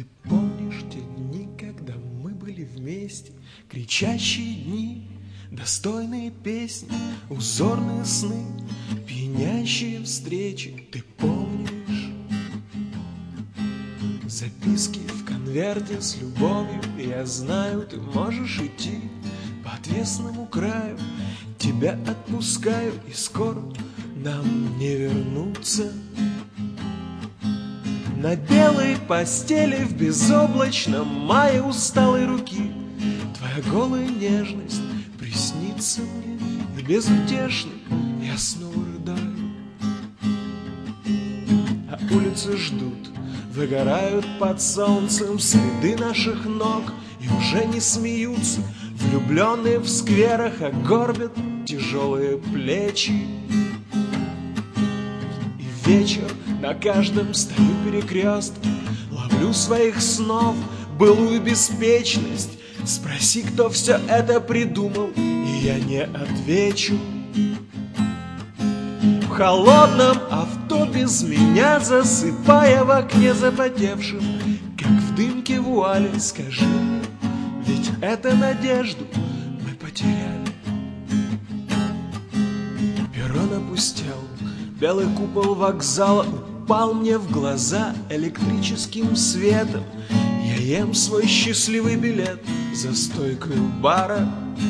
Ты помнишь те дни, когда мы были вместе, кричащие дни, достойные песни, узорные сны, пьянящие встречи? Ты помнишь записки в конверте с любовью? Я знаю, ты можешь идти по отвесному краю. Тебя отпускаю, и скоро нам не вернуться. На белой постели в безоблачном мае усталой руки твоя голая нежность приснится мне, и безутешно я снова рыдаю. А улицы ждут, выгорают под солнцем следы наших ног, и уже не смеются влюбленные в скверах, а горбят тяжелые плечи. И вечер на каждом стою перекрестке ловлю своих снов былую беспечность. Спроси, кто все это придумал, и я не отвечу. В холодном авто без меня, засыпая в окне запотевшим, как в дымке вуали, скажи мне, ведь это надежду мы потеряли. Перрон опустел, белый купол вокзала упал мне в глаза электрическим светом. Я ем свой счастливый билет за стойкой бара.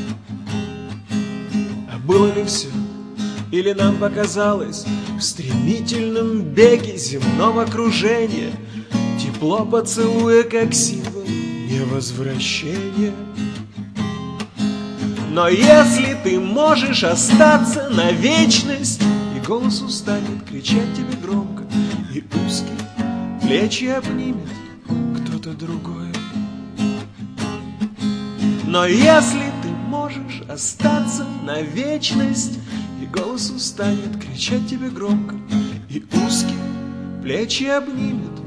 А было ли все? Или нам показалось в стремительном беге земного кружения тепло поцелуя как символ невозвращения? Но если ты можешь остаться на вечность, и голос устанет кричать тебе громко, и узкие плечи обнимет кто-то другой. Но если ты можешь остаться на вечность, и голос устанет кричать тебе громко, и узкие плечи обнимет